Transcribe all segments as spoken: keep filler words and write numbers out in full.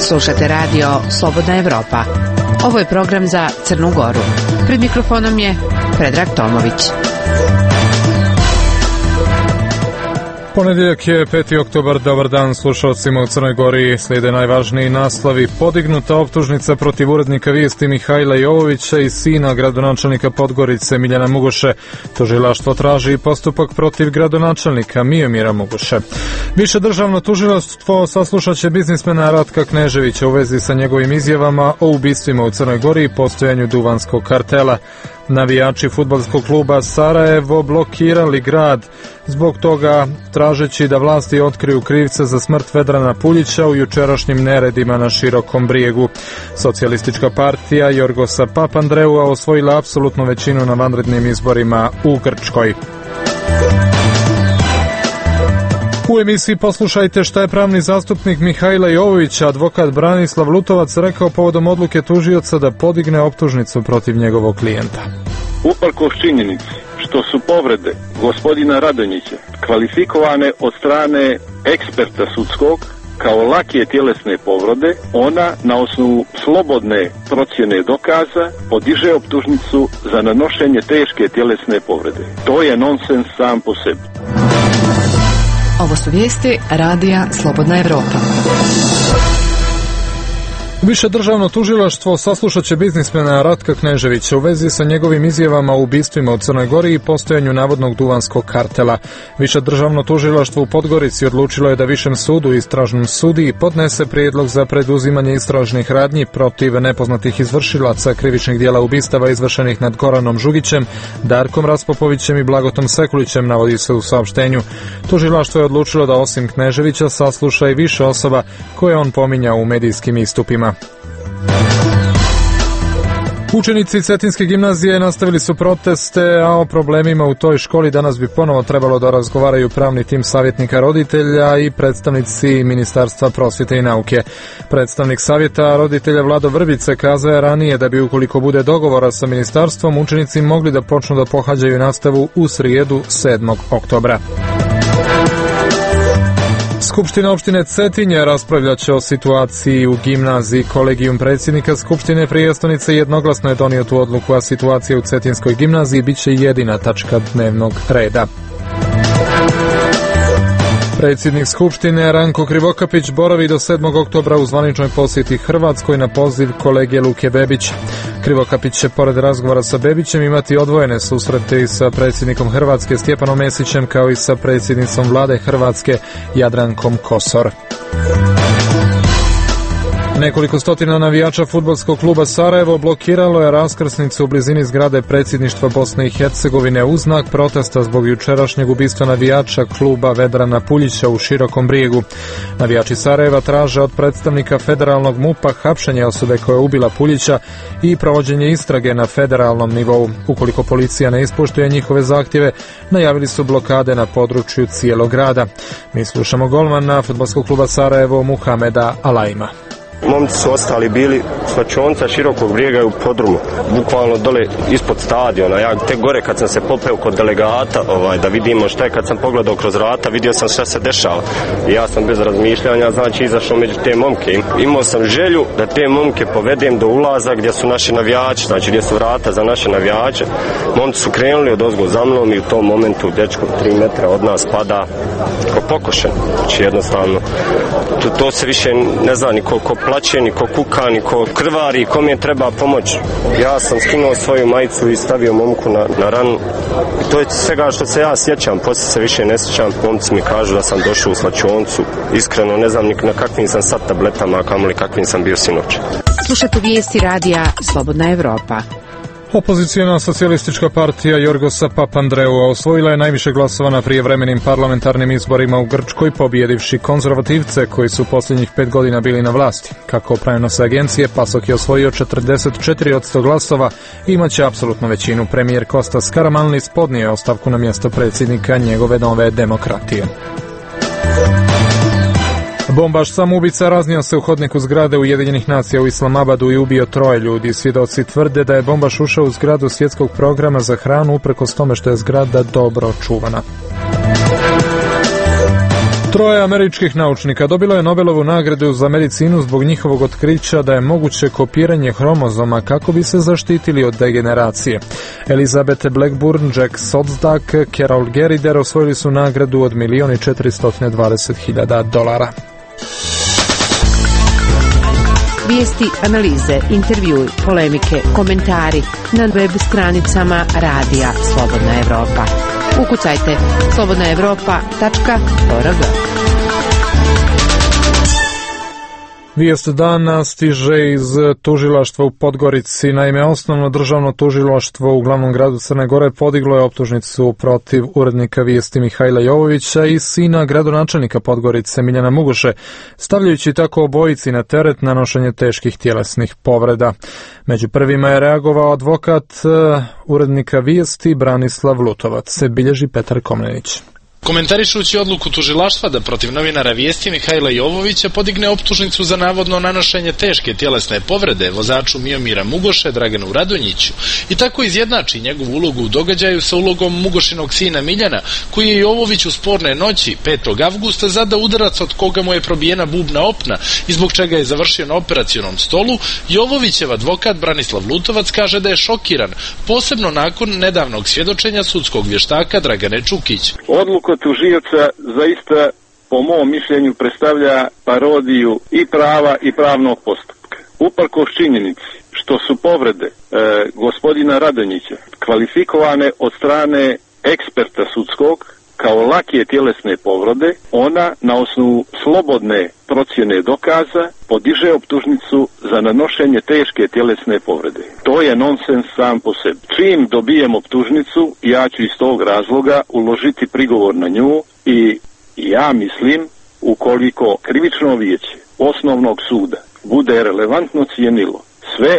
Slušate radio Slobodna Evropa. Ovo je program za Crnu Goru. Pred mikrofonom je Predrag Tomović. Ponedjeljak je peti oktobar, dobar dan slušalcima u Crnoj Gori. Slijede najvažniji naslovi. Podignuta optužnica protiv urednika vijesti Mihajla Jovovića i sina gradonačelnika Podgorice Miljana Mugoše. Tužilaštvo traži postupak protiv gradonačelnika Miomira Mugoše. Više državno tužilaštvo saslušat će biznismena Ratka Kneževića u vezi sa njegovim izjavama o ubistvima u Crnoj Gori i postojanju duvanskog kartela. Navijači fudbalskog kluba Sarajevo blokirali grad zbog toga tražeći da vlasti otkriju krivca za smrt Vedrana Puljića u jučerašnjim neredima na Širokom Brijegu. Socijalistička partija Jorgosa Papandreua osvojila apsolutnu većinu na vanrednim izborima u Grčkoj. U emisiji poslušajte šta je pravni zastupnik Mihajla Jovovića, advokat Branislav Lutovac, rekao povodom odluke tužioca da podigne optužnicu protiv njegovog klijenta. Uprkos činjenici što su povrede gospodina Radonjića kvalifikovane od strane eksperta sudskog kao lake tjelesne povrede, ona na osnovu slobodne procjene dokaza podiže optužnicu za nanošenje teške tjelesne povrede. To je nonsens sam po sebi. Ovo su vijesti radija Slobodna Evropa. Više državno tužilaštvo saslušat će biznismena Ratka Kneževića u vezi sa njegovim izjavama o ubistvima u Crnoj Gori i postojanju navodnog duvanskog kartela. Više državno tužilaštvo u Podgorici odlučilo je da Višem sudu i istražnom sudiji podnese prijedlog za preduzimanje istražnih radnji protiv nepoznatih izvršilaca krivičnih dijela ubistava izvršenih nad Goranom Žugićem, Darkom Raspopovićem i Blagotom Sekulićem, navodi se u saopštenju. Tužilaštvo je odlučilo da osim Kneževića sasluša i više osoba koje on pominja u medijskim istupima. Učenici Cetinske gimnazije nastavili su proteste, a o problemima u toj školi danas bi ponovo trebalo da razgovaraju pravni tim savjetnika roditelja i predstavnici Ministarstva prosvjete i nauke. Predstavnik savjeta roditelja Vlado Vrbice kazao je ranije da bi ukoliko bude dogovora sa ministarstvom, učenici mogli da počnu da pohađaju nastavu u srijedu sedmog oktobra. Skupština opštine Cetinje raspravljat će o situaciji u gimnaziji. Kolegijum predsjednika Skupštine prijestolnice jednoglasno je donio tu odluku, a situacija u Cetinskoj gimnaziji bit će jedina tačka dnevnog reda. Predsjednik Skupštine Ranko Krivokapić boravi do sedmog oktobra u zvaničnoj posjeti Hrvatskoj na poziv kolege Luke Bebića. Krivokapić će pored razgovora sa Bebićem imati odvojene susrete i sa predsjednikom Hrvatske Stjepanom Mesićem kao i sa predsjednicom vlade Hrvatske Jadrankom Kosor. Nekoliko stotina navijača fudbalskog kluba Sarajevo blokiralo je raskrsnicu u blizini zgrade predsjedništva Bosne i Hercegovine u znak protesta zbog jučerašnjeg ubistva navijača kluba Vedrana Puljića u Širokom Brijegu. Navijači Sarajeva traže od predstavnika federalnog MUP-a hapšenje osobe koja je ubila Puljića i provođenje istrage na federalnom nivou. Ukoliko policija ne ispoštuje njihove zahtjeve, najavili su blokade na području cijelog grada. Mi slušamo golmana fudbalskog kluba Sarajevo Muhameda Alajma. Momci su ostali bili slačionca Širokog Brijega u podrumu, bukvalno dole ispod stadiona. Ja tek gore kad sam se popeo kod delegata ovaj, da vidimo šta je, kad sam pogledao kroz vrata, vidio sam šta se dešava. I ja sam bez razmišljanja znači izašao među te momke. Imao sam želju da te momke povedem do ulaza gdje su naši navijači, znači gdje su vrata za naše navijače. Momci su krenuli od ozgo za mnom i u tom momentu dečko tri metra od nas pada ko pokošen. Znači jednostavno to, to se više ne zna ni ko, ko plaće, ni ko kuka, ni ko krvari, kom je treba pomoć. Ja sam skinuo svoju majicu i stavio momku na, na ranu. I to je svega što se ja sjećam, poslije se više ne sjećam. Momci mi kažu da sam došao u slačioncu. Iskreno ne znam ni na kakvim sam sad tabletama, a kamoli kakvim sam bio sinoć. Slušajte vijesti radija Slobodna Evropa. Opozicijona socijalistička partija Jorgosa Papandreua osvojila je najviše glasova na prijevremenim parlamentarnim izborima u Grčkoj, pobjedivši konzervativce koji su posljednjih pet godina bili na vlasti. Kako prenose agencije, PASOK je osvojio četrdeset četiri posto glasova i imaće apsolutnu većinu. Premijer Kostas Karamanlis podnio je ostavku na mjesto predsjednika njegove nove demokratije. Bombaš samoubica raznio se u hodniku zgrade Ujedinjenih nacija u Islamabadu i ubio troje ljudi. Svjedoci tvrde da je bombaš ušao u zgradu svjetskog programa za hranu uprkos tome što je zgrada dobro čuvana. Troje američkih naučnika dobilo je Nobelovu nagradu za medicinu zbog njihovog otkrića da je moguće kopiranje hromozoma kako bi se zaštitili od degeneracije. Elizabeth Blackburn, Jack Sosdak, Carol Gerider osvojili su nagradu od milion i četiristo dvadeset hiljada dolara. Vijesti, analize, intervjui, polemike, komentari na web stranicama Radija Slobodna Evropa. Ukucajte slobodna evropa tačka org. Vijest dana stiže iz tužilaštva u Podgorici. Naime, osnovno državno tužilaštvo u glavnom gradu Crne Gore podiglo je optužnicu protiv urednika Vijesti Mihajla Jovovića i sina gradonačelnika Podgorice Miljana Mugoše, stavljajući tako obojici na teret nanošenje teških tjelesnih povreda. Među prvima je reagovao advokat urednika Vijesti Branislav Lutovac, bilježi Petar Komnenić. Komentarišući odluku tužilaštva da protiv novinara Vijesti Mihajla Jovovića podigne optužnicu za navodno nanošenje teške tjelesne povrede vozaču Miomira Mugoše Draganu Radonjiću i tako izjednači njegovu ulogu u događaju sa ulogom Mugošinog sina Miljana, koji je Jovović u sporne noći petog avgusta zadao udarac od koga mu je probijena bubna opna i zbog čega je završio na operacionom stolu, Jovovićev advokat Branislav Lutovac kaže da je šokiran, posebno nakon nedavnog svjedočenja sudskog vještaka Dragane Čukić. Odluka tužioca zaista, po mom mišljenju, predstavlja parodiju i prava i pravnog postupka. Uprkos činjenici što su povrede e, gospodina Radonjića kvalifikovane od strane eksperta sudskog kao lakije tjelesne povrede, ona na osnovu slobodne procjene dokaza podiže optužnicu za nanošenje teške tjelesne povrede. To je nonsens sam po sebi. Čim dobijem optužnicu, ja ću iz tog razloga uložiti prigovor na nju i ja mislim, ukoliko krivično vijeće osnovnog suda bude relevantno cijenilo sve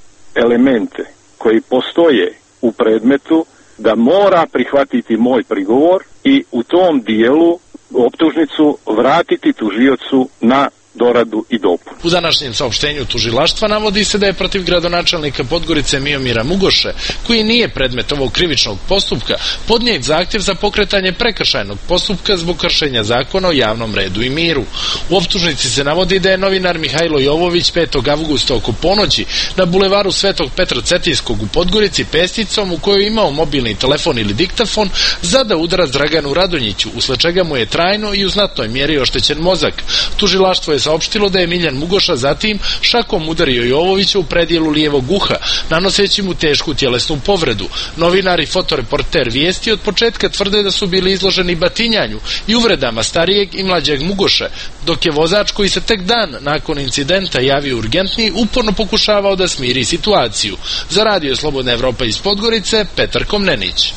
elemente koji postoje u predmetu, da mora prihvatiti moj prigovor i u tom dijelu optužnicu vratiti tužiocu na doradu i dopunu. U današnjem saopštenju tužilaštva navodi se da je protiv gradonačelnika Podgorice Miomira Mugoše, koji nije predmet ovog krivičnog postupka, podnijet zahtjev za pokretanje prekršajnog postupka zbog kršenja zakona o javnom redu i miru. U optužnici se navodi da je novinar Mihajlo Jovović petog avgusta oko ponoći na bulevaru Svetog Petra Cetinskog u Podgorici pesticom u kojoj je imao mobilni telefon ili diktafon zadao udarac Draganu Radonjiću, usled čega mu je trajno i u znatnoj mjeri oštećen mozak. Tužilaštvo je saopštilo da je Miljan Mugoša zatim šakom udario Jovovića u predjelu lijevog uha, nanoseći mu tešku tjelesnu povredu. Novinar i fotoreporter Vijesti od početka tvrde da su bili izloženi batinjanju i uvredama starijeg i mlađeg Mugoše, dok je vozač koji se tek dan nakon incidenta javio urgentni uporno pokušavao da smiri situaciju. Za Radio Slobodna Evropa iz Podgorice, Petar Komnenić.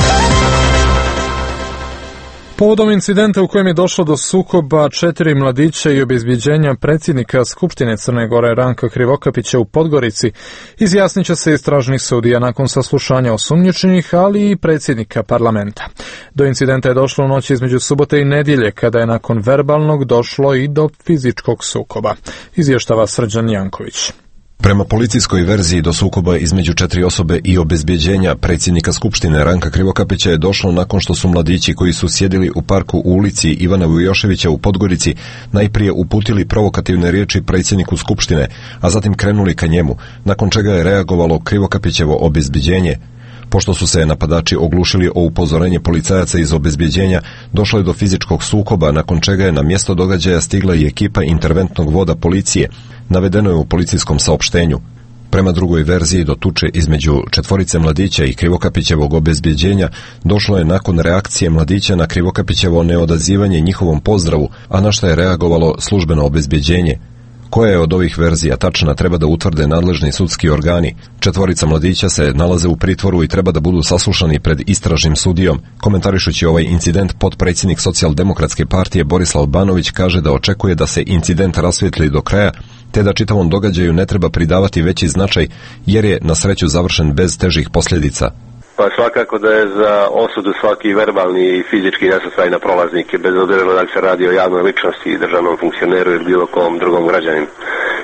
Povodom incidenta u kojem je došlo do sukoba četiri mladića i obezbjeđenja predsjednika Skupštine Crne Gore Ranka Krivokapića u Podgorici, izjasnit će se istražni sudija nakon saslušanja osumnjičenih, ali i predsjednika parlamenta. Do incidenta je došlo u noći između subote i nedjelje, kada je nakon verbalnog došlo i do fizičkog sukoba, izvještava Srđan Janković. Prema policijskoj verziji do sukoba između četiri osobe i obezbjeđenja predsjednika Skupštine Ranka Krivokapića je došlo nakon što su mladići koji su sjedili u parku u ulici Ivana Vujoševića u Podgorici najprije uputili provokativne riječi predsjedniku Skupštine, a zatim krenuli ka njemu, nakon čega je reagovalo Krivokapićevo obezbjeđenje. Pošto su se napadači oglušili o upozorenje policajaca iz obezbjeđenja, došlo je do fizičkog sukoba, nakon čega je na mjesto događaja stigla i ekipa interventnog voda policije, navedeno je u policijskom saopštenju. Prema drugoj verziji, do tuče između četvorice mladića i Krivokapićevog obezbjeđenja došlo je nakon reakcije mladića na Krivokapićevo neodazivanje njihovom pozdravu, a na što je reagovalo službeno obezbjeđenje. Koja je od ovih verzija tačna treba da utvrde nadležni sudski organi. Četvorica mladića se nalaze u pritvoru i treba da budu saslušani pred istražnim sudijom. Komentarišući ovaj incident, potpredsjednik Socijaldemokratske partije Borislav Banović kaže da očekuje da se incident rasvijetli do kraja, te da čitavom događaju ne treba pridavati veći značaj, jer je na sreću završen bez težih posljedica. Pa svakako da je za osudu svaki verbalni i fizički nasrtaj na prolaznike, bez obzira da li se radi o javnoj ličnosti, državnom funkcioneru ili bilo kom drugom građaninu.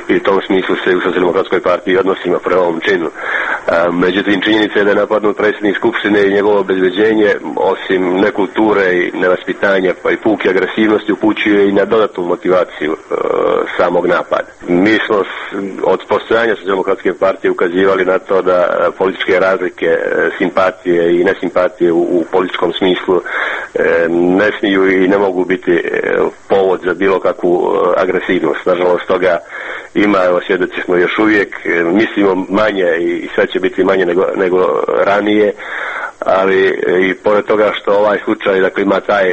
i u tom smislu se u Socijaldemokratskoj partiji odnosimo prema ovom činu. Međutim, činjenica je da je napadnut predsjednik Skupštine i njegovo obezbeđenje, osim nekulture i nevaspitanja pa i puke agresivnosti, upućuje i na dodatnu motivaciju e, samog napada. Mi smo od postojanja Socijaldemokratske partije ukazivali na to da političke razlike, simpatije i nesimpatije u, u političkom smislu e, ne smiju i ne mogu biti povod za bilo kakvu agresivnost. Nažalost, toga ima, evo svjedoci smo još uvijek, mislimo manje i sve će biti manje nego, nego ranije, ali i pored toga što ovaj slučaj dakle, ima taj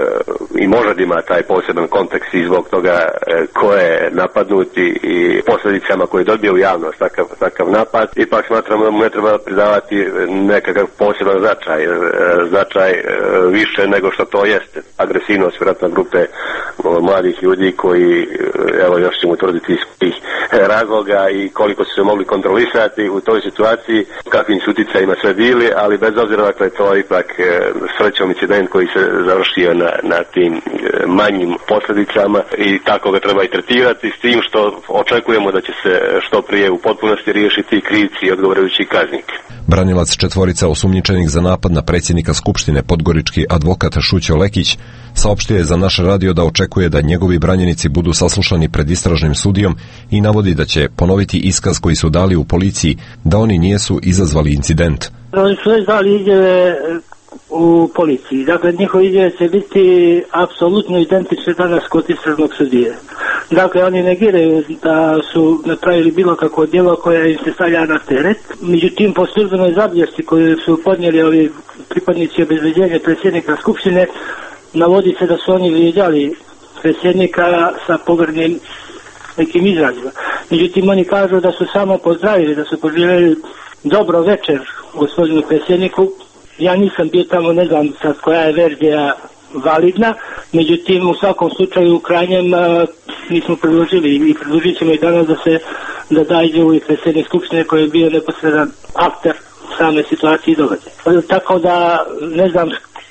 i može da ima taj poseban kontekst i zbog toga ko je napadnut i posljedicama koje dobije u javnost takav, takav napad, ipak smatramo da mu ne treba pridavati nekakav poseban značaj, značaj više nego što to jeste. Agresivnost vjerojatno grupe mladih ljudi koji, evo još ćemo utvrditi iz tih razloga i koliko su se mogli kontrolisati u toj situaciji, kakvim su utjecajima sve bili, ali bez obzira dakle to je ipak srećom incident koji se završio na, na tim manjim posljedicama i tako ga treba i tretirati, s tim što očekujemo da će se što prije u potpunosti riješiti krivci i odgovarajući kaznike. Branilac četvorica osumnjičenih za napad na predsjednika Skupštine, podgorički advokat Šućo Lekić, saopštio je za naš radio da očekuje da njegovi branjenici budu saslušani pred istražnim sudijom i navodi da će ponoviti iskaz koji su dali u policiji, da oni nijesu izazvali incident. Oni su već dali izjave u policiji. Dakle, njihove izjave će biti apsolutno identične danas kod istražnog sudije. Dakle, oni negiraju da su napravili bilo kakvo djelo koje im se stavlja na teret. Međutim, po službenoj zabilješci koju su podnijeli ovi pripadnici obezbeđenja predsjednika Skupštine, navodi se da su oni vrijeđali predsjednika sa pogrdnim nekim izrazima. Međutim, oni kažu da su samo pozdravili, da su poželjeli dobro večer gospodinu predsjedniku. Ja nisam bio tamo, ne znam sad koja je verzija validna, međutim u svakom slučaju u krajnjem mi smo predložili i predložit ćemo i danas da se da da izjavu i predsjednik Skupštine koji je bio neposredan akter same situacije i događaja. Tako da ne znam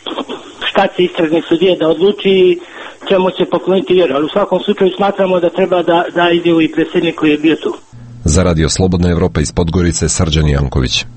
šta će istražni sudije da odluči, čemu će pokloniti vjeru, ali u svakom slučaju smatramo da treba da da izjavu i predsjednik koji je bio tu. Za Radio Slobodna Evropa iz Podgorice, Srđan Janković.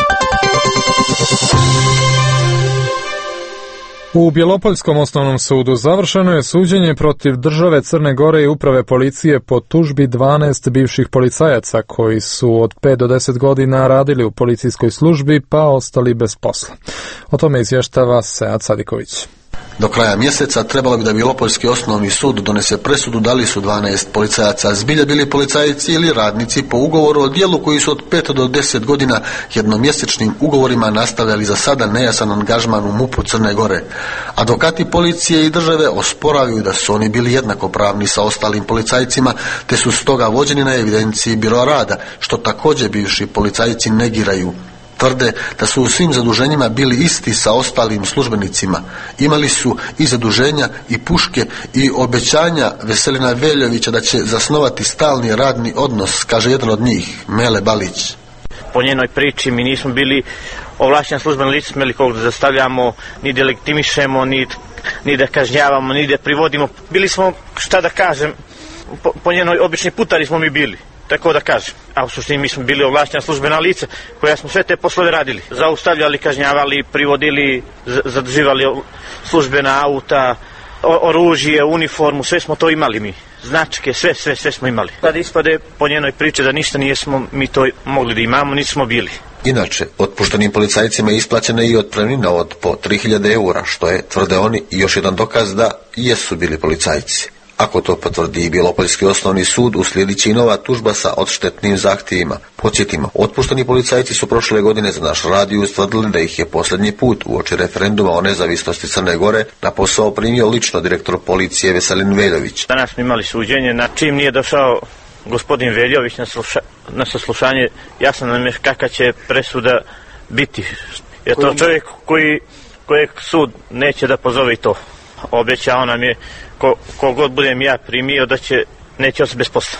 U Bjelopoljskom osnovnom sudu završeno je suđenje protiv države Crne Gore i uprave policije po tužbi dvanaest bivših policajaca koji su od pet do deset godina radili u policijskoj službi pa ostali bez posla. O tome izvještava Sead Sadiković. Do kraja mjeseca trebalo bi da Bjelopoljski osnovni sud donese presudu da li su dvanaest policajaca zbilja bili policajci ili radnici po ugovoru o djelu koji su od pet do deset godina jednomjesečnim ugovorima nastavljali za sada nejasan angažman u MUP-u Crne Gore. Advokati policije i države osporavaju da su oni bili jednakopravni sa ostalim policajcima, te su stoga vođeni na evidenciji Biroa rada, što također bivši policajci negiraju. Tvrde da su u svim zaduženjima bili isti sa ostalim službenicima. Imali su i zaduženja i puške i obećanja Veselina Veljovića da će zasnovati stalni radni odnos, kaže jedan od njih, Mele Balić. Po njenoj priči mi nismo bili ovlašćena službena lica, smjeli kog da zastavljamo, ni da legitimišemo, ni, ni da kažnjavamo, ni da privodimo. Bili smo, šta da kažem, po, po njenoj obični putari smo mi bili. Tako da kažem, a u suštini mi smo bili ovlaštena službena lica koja smo sve te poslove radili. Zaustavljali, kažnjavali, privodili, zadrživali službena auta, oružje, uniformu, sve smo to imali mi. Značke, sve, sve, sve smo imali. Sad ispade po njenoj priči da ništa nijesmo mi to mogli da imamo, nismo bili. Inače, otpuštenim policajcima je isplaćena i otpremnina od po tri hiljade eura, što je, tvrde oni, i još jedan dokaz da jesu bili policajci. Ako to potvrdi i Bjelopoljski osnovni sud, uslijedit će i nova tužba sa odštetnim zahtjevima. Podsjetimo, otpušteni policajci su prošle godine za naš radio ustvrdili da ih je posljednji put uoči referenduma o nezavisnosti Crne Gore na posao primio lično direktor policije Veselin Veljović. Danas smo imali suđenje, na čim nije došao gospodin Veljović na, sluša, na saslušanje, jasno nam je kakva će presuda biti. Je to čovjek koji, kojeg sud neće da pozove i to. Obećao nam je ko, kogod budem ja primio da će neće ostati bez posla.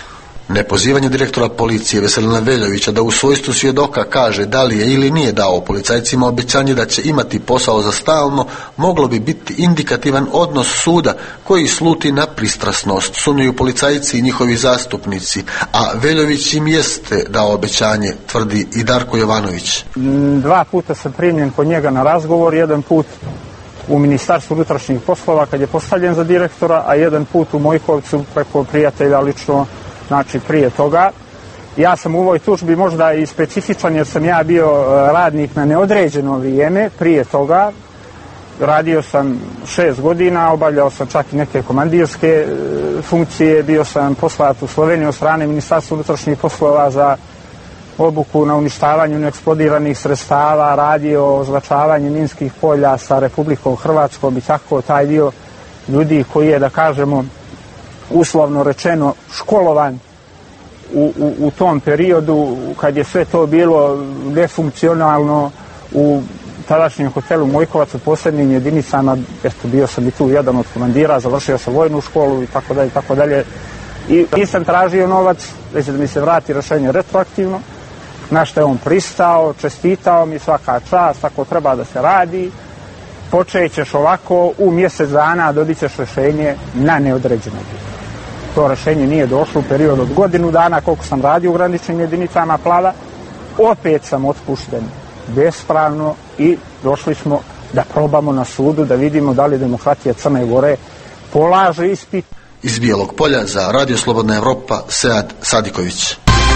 Nepozivanje direktora policije Veselina Veljovića da u svojstvu svjedoka kaže da li je ili nije dao policajcima obećanje da će imati posao za stalno, moglo bi biti indikativan odnos suda koji sluti na pristrasnost, sumnjaju policajci i njihovi zastupnici, a Veljović im jeste dao obećanje, tvrdi i Darko Jovanović. Dva puta sam primljen kod njega na razgovor, jedan put u Ministarstvu unutrašnjih poslova kad je postavljen za direktora, a jedan put u Mojkovcu preko prijatelja lično, znači prije toga. Ja sam u ovoj tužbi možda i specifičan jer sam ja bio radnik na neodređeno vrijeme prije toga. Radio sam šest godina, obavljao sam čak i neke komandirske funkcije, bio sam poslat u Sloveniju od strane Ministarstva unutrašnjih poslova za obuku na uništavanju neeksplodiranih sredstava, radio označavanje minskih polja sa Republikom Hrvatskom i tako taj dio ljudi koji je, da kažemo, uslovno rečeno školovan u, u, u tom periodu kad je sve to bilo nefunkcionalno u tadašnjem hotelu Mojkovac u posebnim jedinicama. Eto, bio sam i tu jedan od komandira, završio sam vojnu školu i tako dalje, tako dalje. I nisam tražio novac, već da mi se vrati rješenje retroaktivno, na što je on pristao, čestitao mi, svaka čast, tako treba da se radi. Počet ćeš ovako, u mjesec dana dobit ćeš rješenje na neodređeno vrijeme. To rješenje nije došlo u periodu od godinu dana koliko sam radio u graničnim jedinicama Plava. Opet sam otpušten bespravno i došli smo da probamo na sudu da vidimo da li demokratija Crne Gore polaže ispit. Iz Bijelog Polja za Radio Slobodna Evropa, Sead Sadiković.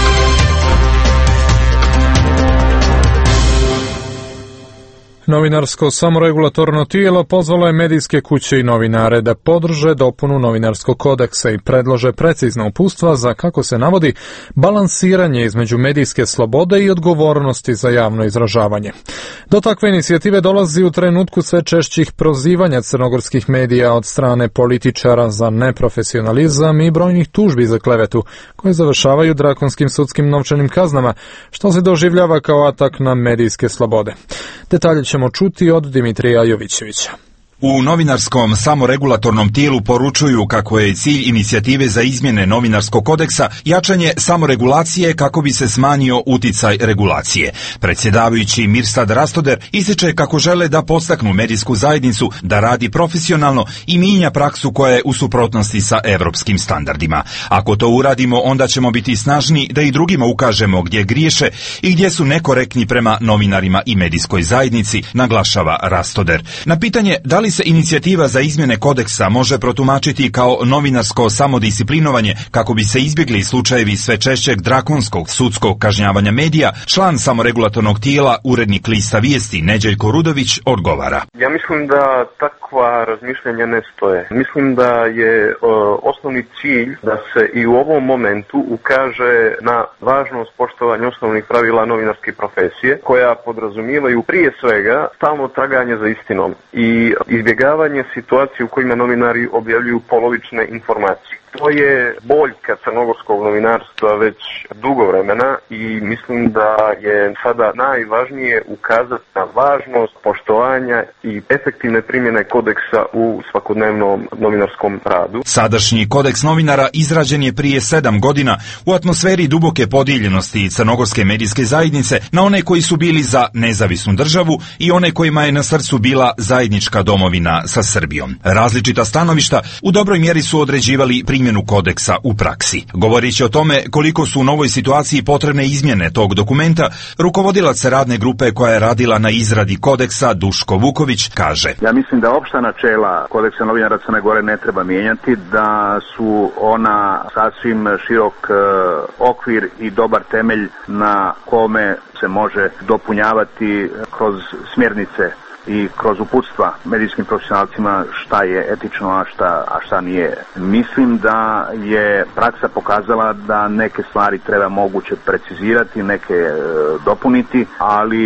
Novinarsko samoregulatorno tijelo pozvalo je medijske kuće i novinare da podrže dopunu novinarskog kodeksa i predlože precizna uputstva za, kako se navodi, balansiranje između medijske slobode i odgovornosti za javno izražavanje. Do takve inicijative dolazi u trenutku sve češćih prozivanja crnogorskih medija od strane političara za neprofesionalizam i brojnih tužbi za klevetu, koje završavaju drakonskim sudskim novčanim kaznama, što se doživljava kao atak na medijske slobode. Detalje ćemo čuti od Dimitrija Jovićevića. U novinarskom samoregulatornom tijelu poručuju kako je cilj inicijative za izmjene novinarskog kodeksa jačanje samoregulacije kako bi se smanjio uticaj regulacije. Predsjedavajući Mirsad Rastoder ističe kako žele da podstaknu medijsku zajednicu da radi profesionalno i mijenja praksu koja je u suprotnosti sa evropskim standardima. Ako to uradimo, onda ćemo biti snažni da i drugima ukažemo gdje griješe i gdje su nekorektni prema novinarima i medijskoj zajednici, naglašava Rastoder. Na pitanje da li se inicijativa za izmjene kodeksa može protumačiti kao novinarsko samodisciplinovanje kako bi se izbjegli slučajevi sve češćeg drakonskog sudskog kažnjavanja medija, član samoregulatornog tijela, urednik lista Vijesti Neđeljko Rudović odgovara. Ja mislim da takva razmišljanja ne stoje. Mislim da je o, osnovni cilj da se i u ovom momentu ukaže na važnost poštovanja osnovnih pravila novinarske profesije, koja podrazumijevaju prije svega stalno traganje za istinom i izbjegavanje situacije u kojima novinari objavljuju polovične informacije. To je boljka crnogorskog novinarstva već dugo vremena i mislim da je sada najvažnije ukazati na važnost poštovanja i efektivne primjene kodeksa u svakodnevnom novinarskom radu. Sadašnji kodeks novinara izrađen je prije sedam godina u atmosferi duboke podijeljenosti crnogorske medijske zajednice na one koji su bili za nezavisnu državu i one kojima je na srcu bila zajednička domovina sa Srbijom. Različita stanovišta u dobroj mjeri su određivali primjenu kodeksa u praksi. Govorići o tome koliko su u novoj situaciji potrebne izmjene tog dokumenta, rukovodilac radne grupe koja je radila na izradi kodeksa, Duško Vuković, kaže: Ja mislim da opšta načela kodeksa novinara Crne Gore ne treba mijenjati, da su ona sasvim širok e, okvir i dobar temelj na kome se može dopunjavati kroz smjernice i kroz uputstva medijskim profesionalcima šta je etično, a šta, a šta nije. Mislim da je praksa pokazala da neke stvari treba moguće precizirati, neke e, dopuniti, ali e,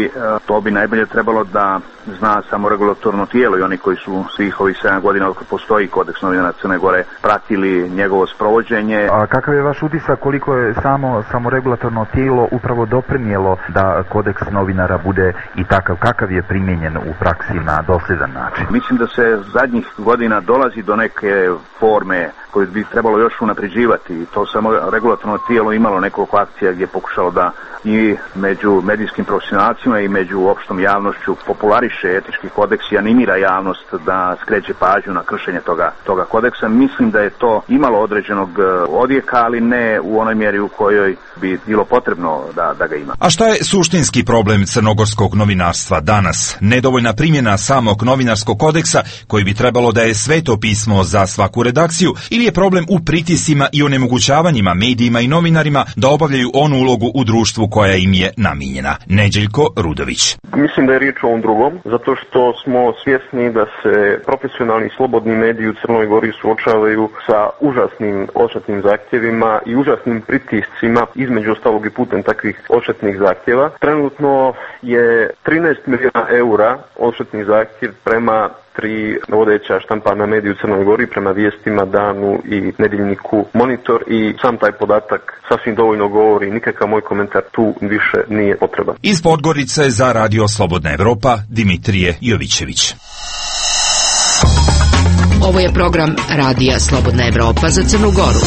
To bi najbolje trebalo da zna samo regulatorno tijelo i oni koji su svih ovih sedam godina dok postoji kodeks novinara Crne Gore pratili njegovo sprovođenje. A kakav je vaš utisak koliko je samo, samo regulatorno tijelo upravo doprinijelo da kodeks novinara bude i takav kakav je primijenjen u praksi na dosljedan način? Mislim da se zadnjih godina dolazi do neke forme koju bi trebalo još unapređivati. To samo regulatorno tijelo imalo nekoliko akcija gdje je pokušalo da i među medijskim profesionalcima i među opštom javnošću populariše etički kodeks i animira javnost da skreće pažnju na kršenje toga, toga kodeksa. Mislim da je to imalo određenog odjeka, ali ne u onoj mjeri u kojoj bi bilo potrebno da, da ga ima. A šta je suštinski problem crnogorskog novinarstva danas? Nedovoljna primjena samog novinarskog kodeksa, koji bi trebalo da je sveto pismo za svaku redakciju, ili je problem u pritiscima i onemogućavanjima medijima i novinarima da obavljaju onu ulogu u društvu koja im je namijenjena? Neđeljko Rudović. Mislim da je riječ o ovom drugom, zato što smo svjesni da se profesionalni slobodni mediji u Crnoj Gori suočavaju sa užasnim odštetnim zahtjevima i užasnim pritiscima, između ostalog i putem takvih odštetnih zahtjeva. Trenutno je trinaest milijuna eura odštetni zahtjev prema tri vodeća štampana medija u Crnoj Gori, prema Vijestima, Danu i Nedjeljniku Monitor, i sam taj podatak sasvim dovoljno govori, nikakav moj komentar tu više nije potreban. Iz Podgorice za Radio Slobodna Evropa, Dimitrije Jovićević. Ovo je program Radija Slobodna Evropa za Crnu Goru.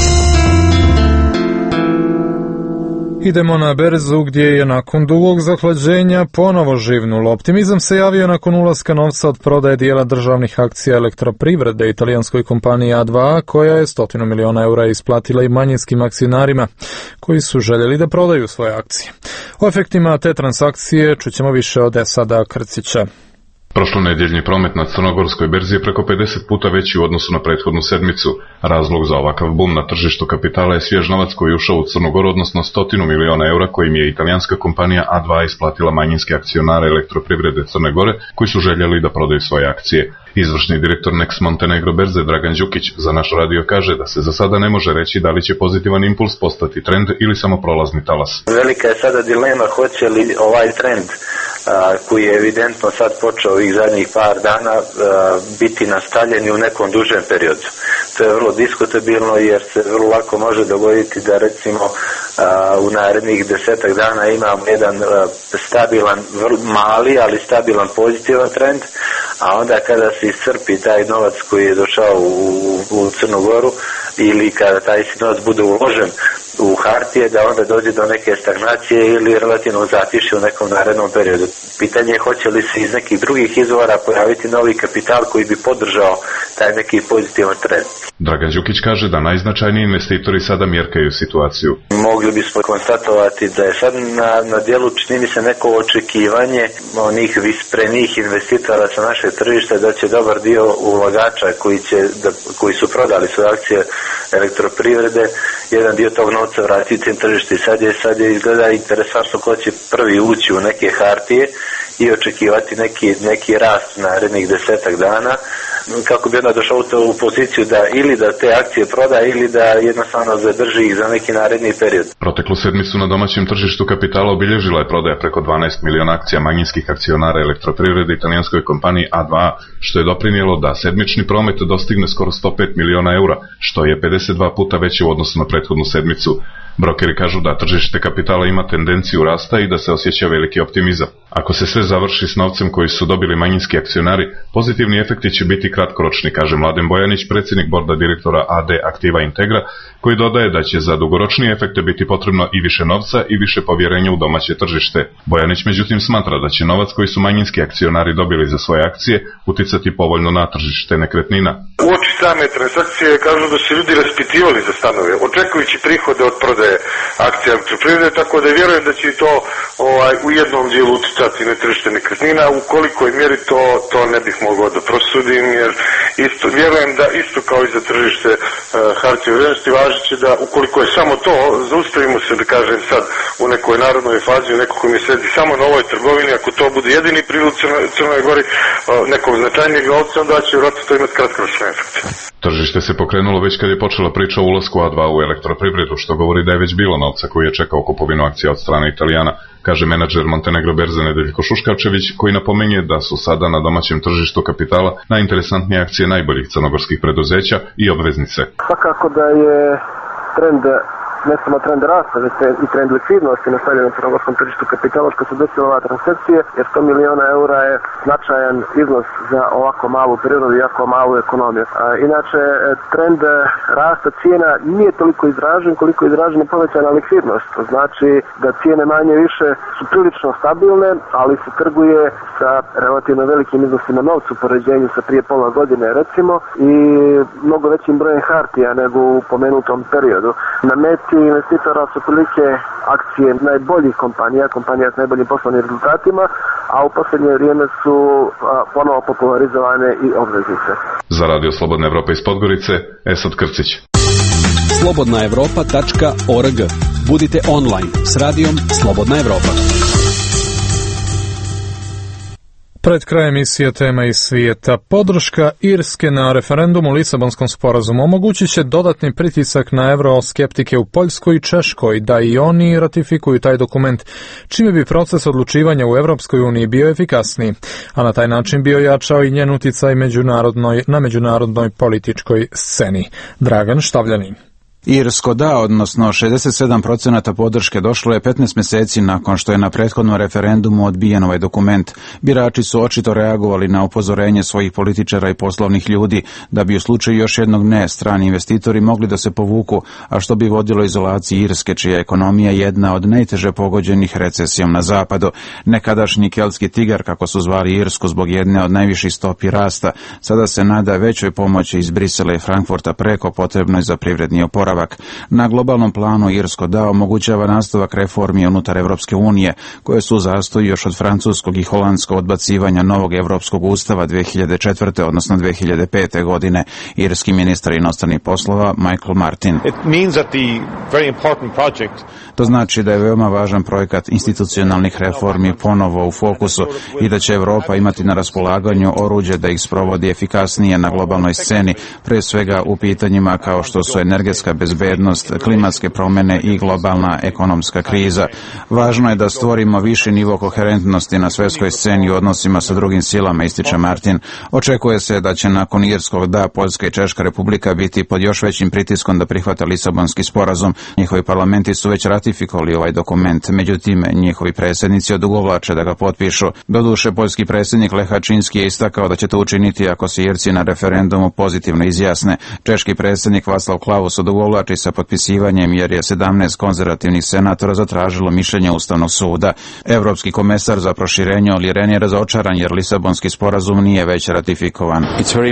Idemo na berzu gdje je nakon dugog zahlađenja ponovo živnulo. Optimizam se javio nakon ulaska novca od prodaje dijela državnih akcija Elektroprivrede italijanskoj kompaniji A dva A, koja je stotinu miliona eura isplatila i manjinskim akcionarima koji su željeli da prodaju svoje akcije. O efektima te transakcije čućemo više od Esada Krcića. Prošlonedjeljni promet na crnogorskoj berzi je preko pedeset puta veći u odnosu na prethodnu sedmicu. Razlog za ovakav bum na tržištu kapitala je svjež novac koji je ušao u Crnu Goru, odnosno stotinu miliona eura kojim je italijanska kompanija A dva A isplatila manjinske akcionare Elektroprivrede Crne Gore koji su željeli da prodaju svoje akcije. Izvršni direktor Nex Montenegro berze Dragan Đukić za naš radio kaže da se za sada ne može reći da li će pozitivan impuls postati trend ili samo prolazni talas. Velika je sada dilema hoće li ovaj trend a, koji je evidentno sad počeo ovih zadnjih par dana a, biti nastavljen u nekom dužem periodu. To je vrlo diskutabilno jer se vrlo lako može dogoditi da recimo a, u narednih desetak dana imamo jedan a, stabilan, vrlo mali, ali stabilan pozitivan trend, a onda kada se iscrpi taj novac koji je došao u, u Crnu Goru ili kada taj novac bude uložen u hartije, da onda dođe do neke stagnacije ili relativno zatiši u nekom narednom periodu. Pitanje je hoće li se iz nekih drugih izvora pojaviti novi kapital koji bi podržao taj neki pozitivan trend. Dragan Đukić kaže da najznačajniji investitori sada mjerkaju situaciju. Mogli bismo konstatovati da je sad na, na dijelu, čini mi se, neko očekivanje onih visprenih investitora sa našeg tržišta da će dobar dio ulagača koji, će, da, koji su prodali svoje akcije Elektroprivrede, jedan dio tog novca vratiti na tržište. Sad je, sad je izgleda interesantno ko će prvi ući u neke hartije i očekivati neki, neki rast narednih desetak dana, kako bi onda došao u poziciju da ili da te akcije proda ili da jednostavno zadrži ih za neki naredni period. Proteklu sedmicu na domaćem tržištu kapitala obilježila je prodaja preko dvanaest miliona akcija manjinskih akcionara Elektroprivrede italijanskoj kompaniji A dva A, što je doprinijelo da sedmični promet dostigne skoro sto pet miliona eura, što je pedeset dva puta veće u odnosu na prethodnu sedmicu. Brokeri kažu da tržište kapitala ima tendenciju rasta i da se osjeća veliki optimizam. Ako se sve završi s novcem koji su dobili manjinski akcionari, pozitivni efekti će biti kratkoročni, kaže Mladen Bojanić, predsjednik borda direktora A D Aktiva Integra, koji dodaje da će za dugoročnije efekte biti potrebno i više novca i više povjerenja u domaće tržište. Bojanić međutim smatra da će novac koji su manjinski akcionari dobili za svoje akcije uticati povoljno na tržište nekretnina. Uoči same transakcije kažu da su ljudi raspitivali za stanove, očekujući prihode od prodaje akcija Elektroprivrede, tako da vjerujem da će to ovaj, u jednom dijelu uticati na tržište nekretnina. U kolikoj mjeri to, to ne bih mogao da prosudim, jer isto, vjerujem da isto kao i za tržište uh, hartije vrijednosti važiće da ukoliko je samo to, zaustavimo se da kažem sad u nekoj narodnoj fazi, u nekoliko mjeseci samo na ovoj trgovini, ako to bude jedini prilog Crnoj, Crnoj Gori uh, nekog značajnijeg novca, onda će vjerojatno to imati kratkoročne efekte. Tržište se pokrenulo već kad je počela priča o ulasku A dva A u Elektroprivredu, što govori da je već bilo novca koji je čekao kupovinu akcija od strane Italijana. kaže menadžer Montenegro berze Nedeljko Šuškavčević, koji napominje da su sada na domaćem tržištu kapitala najinteresantnije akcije najboljih crnogorskih preduzeća i obveznice. Svakako da je trend ne samo trend rasta, već i trend likvidnosti nastavljen na crnogorskom tržištu kapitala što se desilo ova transakcije, jer sto miliona eura je značajan iznos za ovako malu prirodu i ovako malu ekonomiju. A, inače, trend rasta cijena nije toliko izražen koliko je izražena povećana likvidnost. To znači da cijene manje više su prilično stabilne, ali se trguje sa relativno velikim iznosima novca u poređenju sa prije pola godine recimo i mnogo većim brojem hartija nego u pomenutom periodu. Na meti investitora su prilike akcije najboljih kompanija, kompanija s najboljim poslovnim rezultatima, a u posljednje vrijeme su a, ponovo popularizovane i obveznice. Za Radio Slobodna Evropa iz Podgorice, Esad Krcić. slobodna evropa tačka org. Budite online s radijom Slobodna Evropa. Pred kraj emisije Tema iz svijeta. Podrška Irske na referendumu o Lisabonskom sporazumu omogućit će dodatni pritisak na euroskeptike u Poljskoj i Češkoj da i oni ratifikuju taj dokument, čime bi proces odlučivanja u Evropskoj uniji bio efikasniji, a na taj način bio jačao i njen uticaj međunarodnoj, na međunarodnoj političkoj sceni. Dragan Štavljanin. Irsko da, odnosno šezdeset sedam procenata podrške došlo je petnaest mjeseci nakon što je na prethodnom referendumu odbijen ovaj dokument. Birači su očito reagovali na upozorenje svojih političara i poslovnih ljudi da bi u slučaju još jednog ne strani investitori mogli da se povuku, a što bi vodilo izolaciji Irske, čija je ekonomija jedna od najteže pogođenih recesijom na zapadu. Nekadašnji keltski tigar, kako su zvali Irsku zbog jedne od najviših stopi rasta, sada se nada većoj pomoći iz Brisela i Frankfurta preko potrebnoj za privredni oporavak. Na globalnom planu Irsko da omogućava nastavak reformi unutar Evropske unije, koje su u zastoju još od francuskog i holandskog odbacivanja novog evropskog ustava dve hiljade četvrte. odnosno dve hiljade pete. godine. Irski ministar inostranih poslova Michael Martin. To znači da je veoma važan projekat institucionalnih reformi ponovo u fokusu i da će Evropa imati na raspolaganju oruđe da ih sprovodi efikasnije na globalnoj sceni, pre svega u pitanjima kao što su energetska bezbednost, klimatske promjene i globalna ekonomska kriza. Važno je da stvorimo viši nivo koherentnosti na svjetskoj sceni u odnosima sa drugim silama, ističe Martin. Očekuje se da će nakon irskog da Poljska i Češka republika biti pod još većim pritiskom da prihvata Lisabonski sporazum. Njihovi parlamenti su već ratifikovali ovaj dokument, međutim njihovi predsjednici odugovlače da ga potpišu. Doduše, poljski predsjednik Lech Kaczynski je istakao da će to učiniti ako se Irci na referendumu pozitivno izjasne. Češki predsjednik Václav Klaus odugovlači sa potpisivanjem jer je sedamnaest konzervativnih senatora zatražilo mišljenje Ustavnog suda. Evropski komesar za proširenje Olli Rehn je razočaran jer Lisabonski sporazum nije već ratifikovan.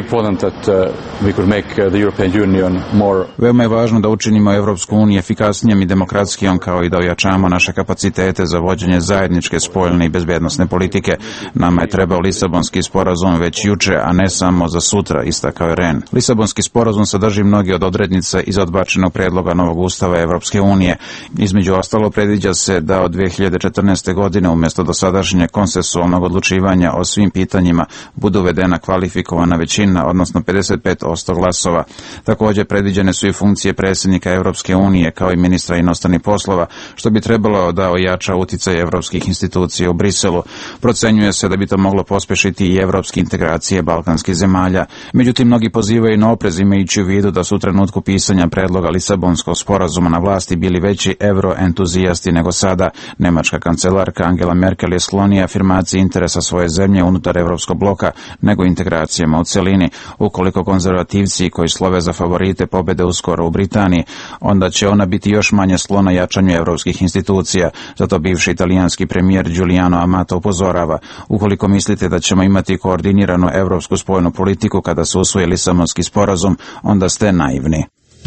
Veoma je važno da učinimo Evropsku uniju efikasnijom i demokratskijom, kao i da ojačamo naše kapacitete za vođenje zajedničke spoljne i bezbednosne politike. Nama je trebao Lisabonski sporazum već juče, a ne samo za sutra, istakao je Rehn. Lisabonski sporazum sadrži mnogi od odrednica iz odbačenog predloga novog ustava Evropske unije. Između ostalo predviđa se da od dve hiljade četrnaeste. godine umjesto dosadašnje konsensualnog odlučivanja o svim pitanjima bude uvedena kvalifikovana većina, odnosno pedeset pet posto glasova. Također predviđene su i funkcije predsjednika Evropske unije kao i ministra inostranih poslova, što bi trebalo da ojača uticaj evropskih institucija u Briselu. Procenjuje se da bi to moglo pospešiti i evropske integracije balkanskih zemalja. Međutim, mnogi pozivaju na oprez imajući u vidu da su u trenutku pisanja predloga Lisabonskog sporazuma na vlasti bili veći euroentuzijasti nego sada. Nemačka kancelarka Angela Merkel je sklonija afirmaciji interesa svoje zemlje unutar evropskog bloka nego integracijama u celini. Ukoliko konzervativci koji slove za favorite pobede uskoro u Britaniji, onda će ona biti još manje sklona jačanju evropskih institucija. Zato bivši italijanski premijer Giuliano Amato upozorava: ukoliko mislite da ćemo imati koordiniranu evropsku spoljnu politiku kada se usvoji Lisabonski sporazum, onda ste naivni.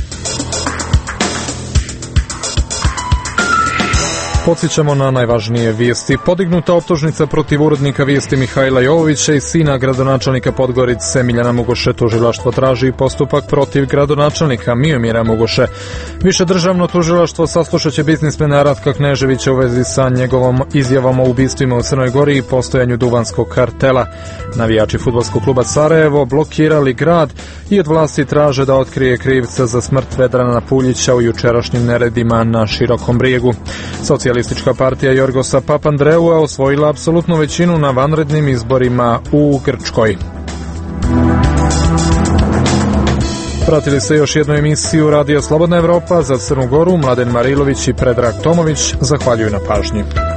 Podsjećamo na najvažnije vijesti. Podignuta optužnica protiv urednika vijesti Mihajla Jovovića i sina gradonačelnika Podgorice Miljana Mugoše. Tužilaštvo traži postupak protiv gradonačelnika Miomira Mugoše. Više državno tužilaštvo saslušat će biznismena Ratka Kneževića u vezi sa njegovom izjavom o ubistvima u Crnoj Gori i postojanju duvanskog kartela. Navijači fudbalskog kluba Sarajevo blokirali grad i od vlasti traže da otkrije krivca za smrt Vedrana Puljića u jučerašnjim neredima na Širokom brijegu. Socijalisti Socijalistička partija Jorgosa Papandreua osvojila apsolutnu većinu na vanrednim izborima u Grčkoj. Pratili ste još jednu emisiju Radija Slobodna Evropa. Za Crnu Goru Mladen Marilović i Predrag Tomović zahvaljuju na pažnji.